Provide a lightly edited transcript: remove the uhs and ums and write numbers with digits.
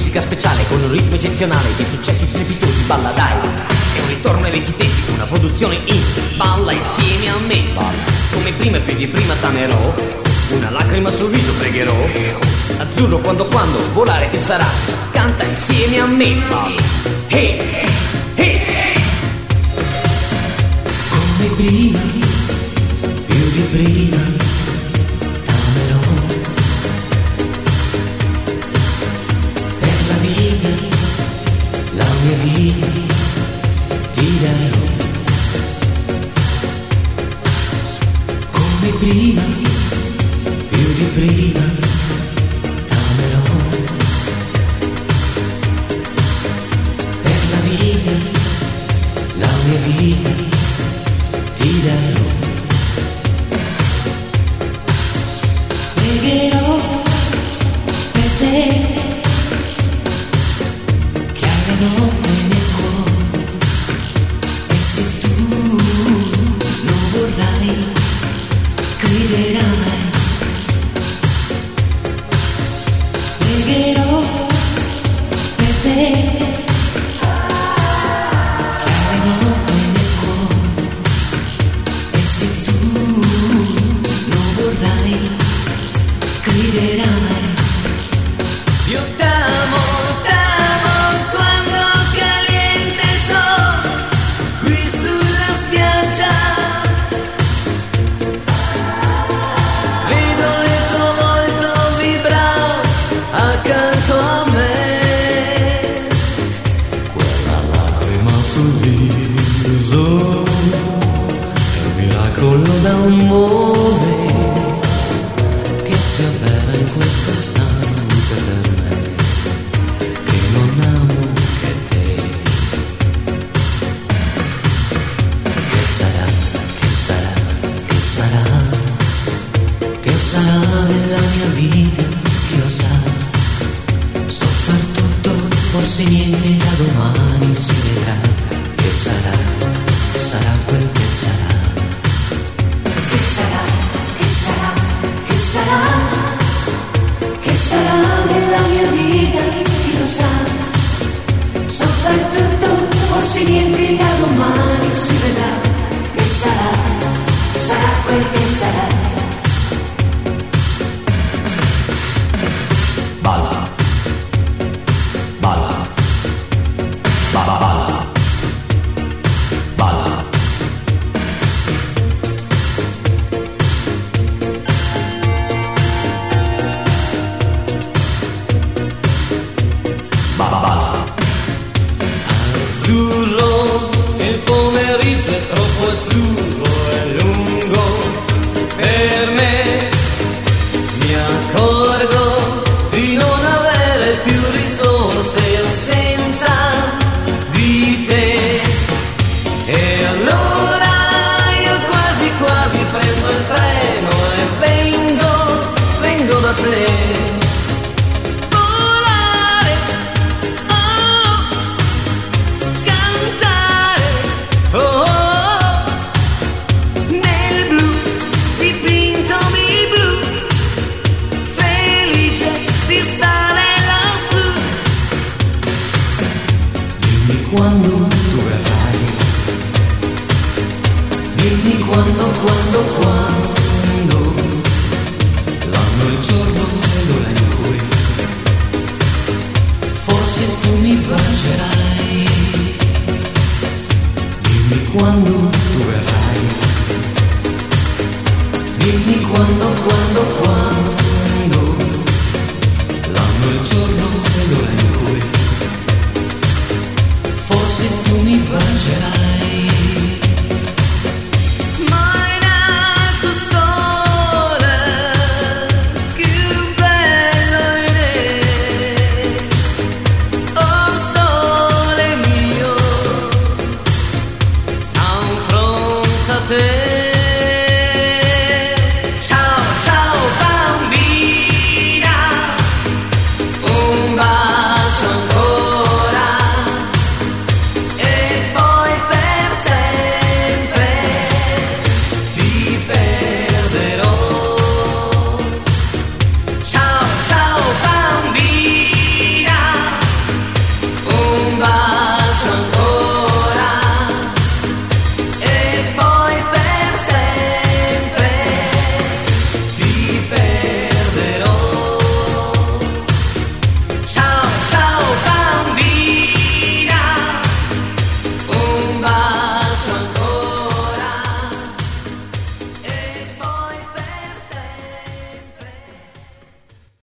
musica speciale con un ritmo eccezionale, di successi strepitosi, balla dai. È un ritorno ai vecchi tempi, una produzione in balla insieme a me. Balla come prima e più di prima t'amerò, una lacrima sul viso pregherò. Azzurro quando volare che sarà, canta insieme a me. Balla. Hey, hey. Come prima, più di prima t'amerò. Per la vita, la mia vita ti darò. Come prima, più di prima t'amerò. Per la vita, la mia vita ti darò. Pregherò per te, chiamerò nel cuore, e se tu lo vorrai, griderai. Pregherò per te, chiamerò nel cuore, e se tu lo vorrai, griderai. Io t'amo, t'amo quando caliente il sole qui sulla spiaggia. Vedo il tuo volto vibrare accanto a me. Quella lacrima sul viso è un miracolo d'amore Che si avvera in questo istante per me, che non amo che te. che sarà, che sarà, che sarà, che sarà nella mia vita, chi lo sa. So far tutto, forse niente, da domani si vedrà. Che sarà, sarà quel che sarà. Che sarà, che sarà, che sarà, che sarà nella mia vita, chi lo sa. So far tutto, forse niente, da domani si vedrà. Che sarà, sarà quel che sarà. Balla, balla, balla, balla. Balla. Azzurro, il pomeriggio è troppo azzurro e lungo per me. Mi accorgo di non avere più risorse senza di te. E allora io quasi quasi prendo il treno e vengo da te. Volare, oh, cantare, oh, oh, nel blu, dipinto di blu, felice di stare lassù. Dimmi quando tu verrai, dimmi quando, l'anno, il giorno e l'ora in cui forse tu mi bacerai. Dimmi quando tu verrai, dimmi quando, l'anno, il giorno